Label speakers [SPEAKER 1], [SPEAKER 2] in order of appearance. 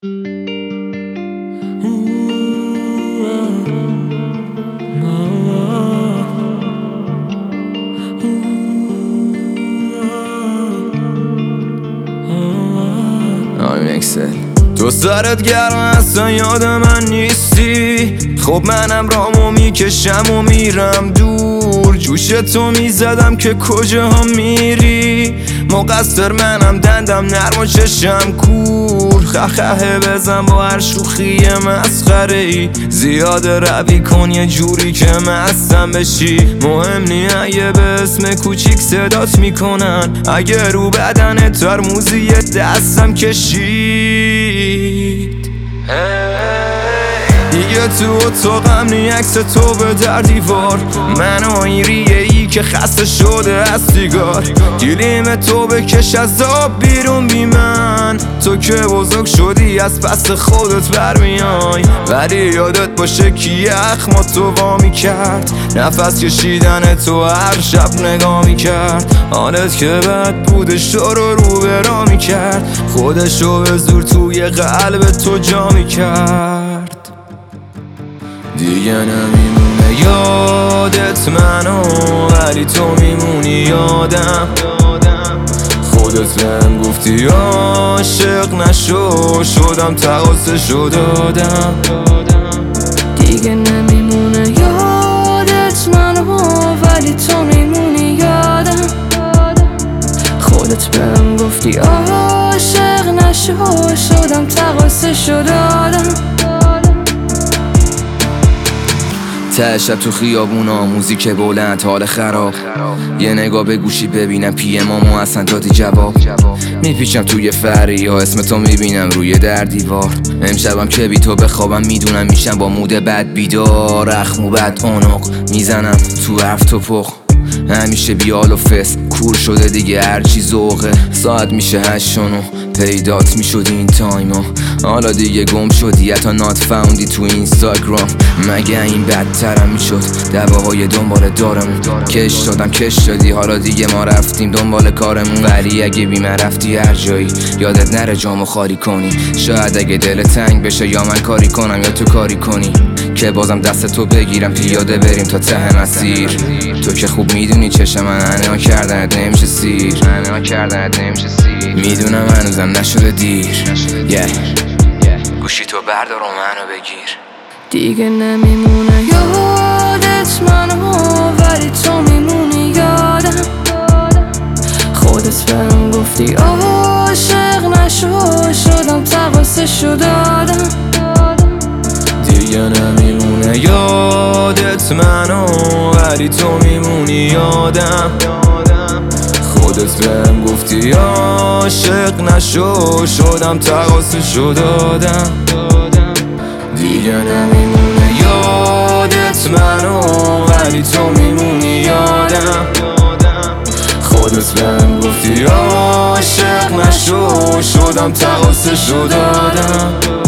[SPEAKER 1] تو سرت گرم اصلا یاد من نیستی. خب منم رامو میکشم و میرم دور. جوش تو میزدم که کجا میری. مقصر منم دندم نرم و چشم کور. خخه بزن با هر شوخی مسخره ای. زیاده روی کن یه جوری که مستم بشی. مهم نی اگه به اسم کوچیک صدات میکنن. اگه رو بدن ترموزی دستم کشید. دیگه تو اتاقم نی عکس تو به در دیوار. من و این ریه ای که خسته شده از سیگار. گلیم تو بکش از آب بیرون بی من. تو که بزرگ شدی از پس خودت برمیای. ولی یادت باشه که یخ ما تو وامی کرد. نفس کشیدن تو هر شب نگاه میکرد. حالت که بد بودش رو برا میکرد. خودشو به زور توی قلب تو جا میکرد. دیگه نمیمونه یادت منو، ولی تو میمونی یادم. خودت بهم گفتی عاشق نشو، شدم تقاصشو دادم.
[SPEAKER 2] دیگه نمیمونه یادت منو، ولی تو میمونی یادم. خودت بهم گفتی عاشق نشو، شدم تقاصشو دادم.
[SPEAKER 1] ته شب تو خیابونا موزیک بلند حال خراب. یه نگاه به گوشی ببینم پی امامو اصلا دادی جواب. میپیچم توی فریا اسم تو میبینم روی در دیوار. امشبم که بی تو بخوابم میدونم میشم با مود بد بیدار. اخمو بد اونق میزنم تو حرف تو پخ. همیشه بیال و فس کور شده دیگه هرچی ذوقه. ساعت میشه 8 پیدات میشد این تایما. حالا دیگه گم شدی حتی نات فاوندی تو اینستاگرام. مگه این بدترم میشد دعواهای دنبال دارمون. کش دادی حالا دیگه ما رفتیم دنبال کارمون. ولی اگه بی من رفتی هر جایی یادت نره جامو خالی کنی. شاید اگه دل تنگ بشه یا من کاری کنم یا تو کاری کنی که بازم دست تو بگیرم پیاده بریم تا ته مسیر. تو که خوب میدونی چشم من انها کردنت نمیشه سیر. میدونم هنوزم نشده دیر. گوشی تو بردار و منو بگیر.
[SPEAKER 2] دیگه نمیمونه یادت منو، ولی تو میمونی یادم. خودت بهم گفتی عاشق نشو، شدم تقاصشو دادم.
[SPEAKER 1] دیگه نمیمونه یادت منو، ولی تو میمونی یادم. خودت بهم گفتی عاشق نشو، شدم تقاصشو دادم. دیگه نمیمونه یادت منو، ولی تو میمونی یادم. خودت بهم گفتی عاشق نشو، شدم تقاصشو دادم.